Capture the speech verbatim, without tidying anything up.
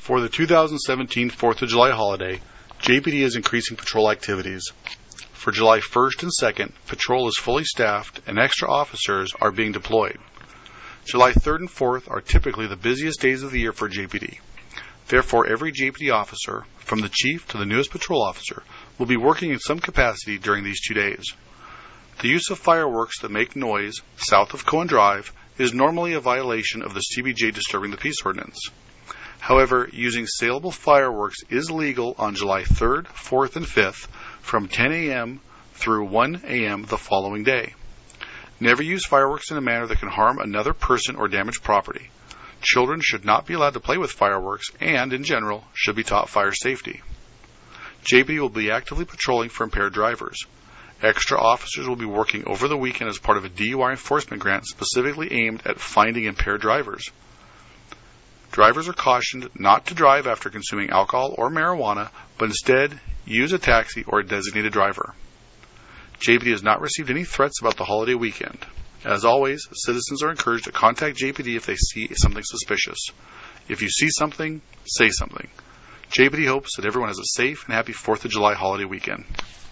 For the two thousand seventeen fourth of July holiday, J P D is increasing patrol activities. For July first and second, patrol is fully staffed and extra officers are being deployed. July third and fourth are typically the busiest days of the year for J P D. Therefore, every J P D officer, from the chief to the newest patrol officer, will be working in some capacity during these two days. The use of fireworks that make noise south of Cohen Drive is normally a violation of the C B J Disturbing the Peace Ordinance. However, using saleable fireworks is legal on July third, fourth, and fifth from ten a.m. through one a.m. the following day. Never use fireworks in a manner that can harm another person or damage property. Children should not be allowed to play with fireworks and, in general, should be taught fire safety. J P D will be actively patrolling for impaired drivers. Extra officers will be working over the weekend as part of a D U I enforcement grant specifically aimed at finding impaired drivers. Drivers are cautioned not to drive after consuming alcohol or marijuana, but instead use a taxi or a designated driver. J P D has not received any threats about the holiday weekend. As always, citizens are encouraged to contact J P D if they see something suspicious. If you see something, say something. J P D hopes that everyone has a safe and happy fourth of July holiday weekend.